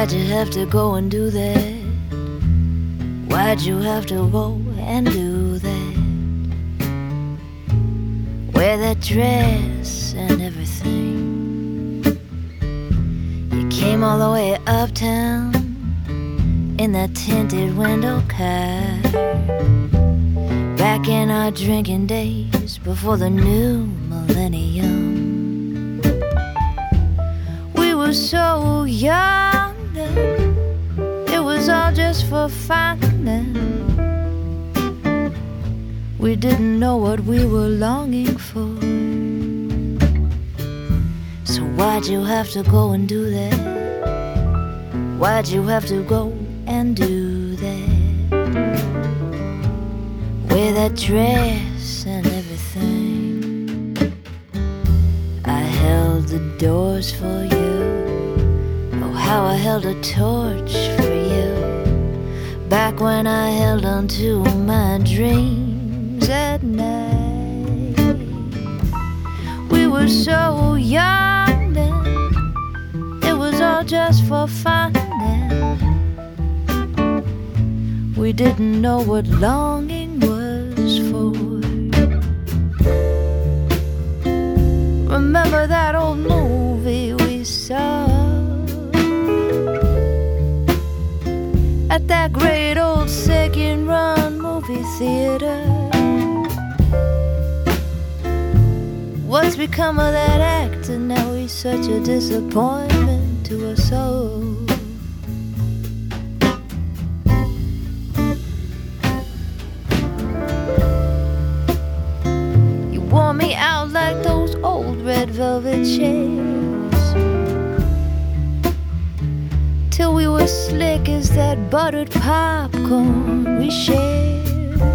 Why'd you have to go and do that? Why'd you have to go and do that? Wear that dress and everything. You came all the way uptown in that tinted window car. Back in our drinking days before the new millennium. We were so young then, it was all just for fun then. We didn't know what we were longing for. So why'd you have to go and do that? Why'd you have to go and do that? Wear that dress and everything. I held the doors for you. Oh, how I held a torch for you. Back when I held on to my dreams at night. We were so young then, it was all just for fun then. We didn't know what longing was for. Remember that old movie we saw at that great old second run movie theater? What's become of that actor? Now he's such a disappointment to us all. You wore me out like those old red velvet chairs, till we were slick as that buttered popcorn we shared.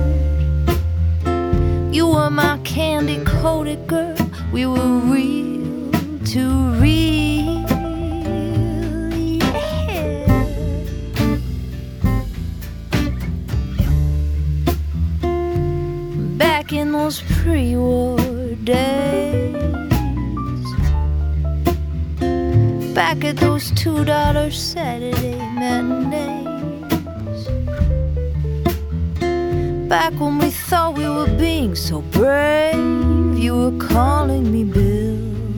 You were my candy-coated girl. We were real to real, yeah. Back in those pre-war days, back at those $2 Saturday matinees, back when we thought we were being so brave. You were calling me Bill.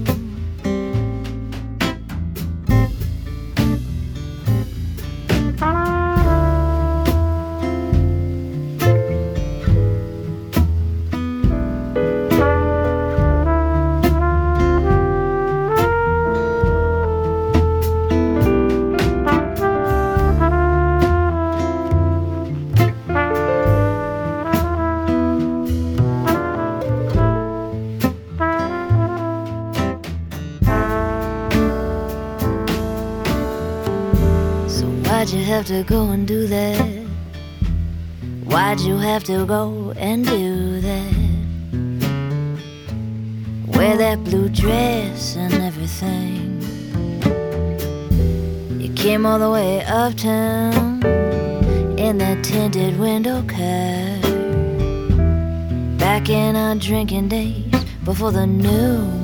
Why'd you have to go and do that? Why'd you have to go and do that? Wear that blue dress and everything. You came all the way uptown in that tinted window car. Back in our drinking days before the new